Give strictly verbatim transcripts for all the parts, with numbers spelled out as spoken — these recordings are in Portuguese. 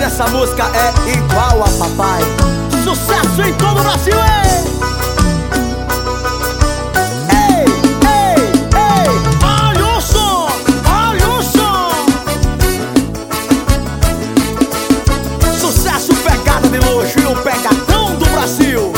essa música é igual a papai. Sucesso em todo o Brasil, hein? Ei, ei, ei, olha o som, olha o som. Sucesso, pegada de luxo e o pegadão do Brasil.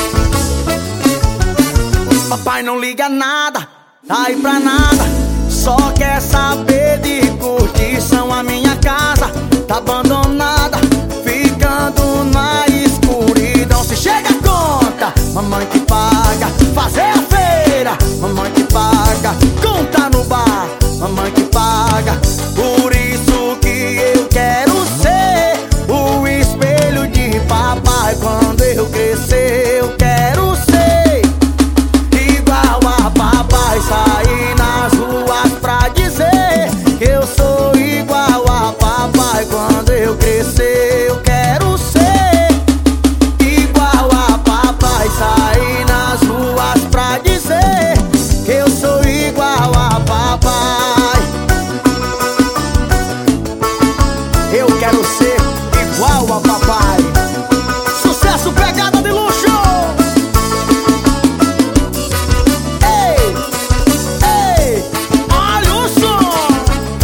Papai não liga nada, tá aí pra nada, só quer saber de curtição. A minha casa tá abandonada, ficando na escuridão. Se chega a conta, mamãe que paga. Fazer a feira, mamãe que paga. Conta no bar, mamãe que paga. Por isso que eu quero ser o espelho de papai. Quando eu crescer eu quero ser igual a papai. Sair nas ruas pra dizer que eu sou igual a papai. Quando eu crescer eu quero ser igual a papai. Sair nas ruas pra dizer que eu sou igual a papai. Eu quero ser igual a papai. Sucesso, pegada de luxo. Ei, ei, olha o som.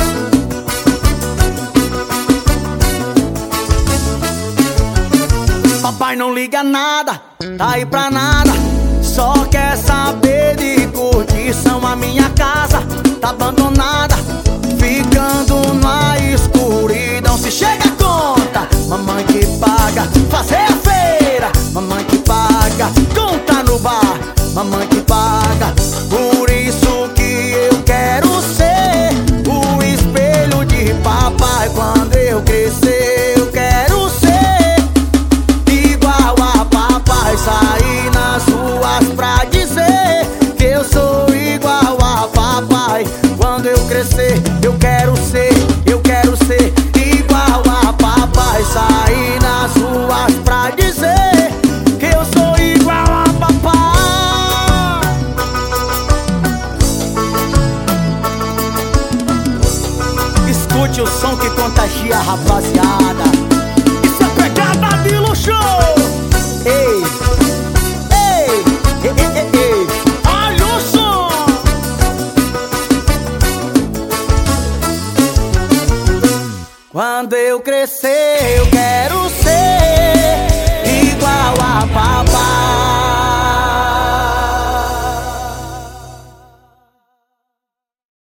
Papai não liga nada, tá aí pra nada, só quer saber de curtição. A minha casa tá abandonada, ficando na escuridão. Se chega a conta, mamãe que paga. Fazer a feira, mamãe que paga. Conta no bar, mamãe que paga. Por isso que eu quero ser o espelho de papai. Quando eu crescer eu quero ser igual a papai. Sair nas ruas pra dizer que eu sou igual a papai. Quando eu crescer eu quero ser, eu quero ser igual a papai. Sair nas ruas pra dizer que eu sou igual a papai. Escute o som que contagia, rapaziada. Isso é pegada de luxo. Ei, ei, ei, ei, ei, olha o som. Quando eu crescer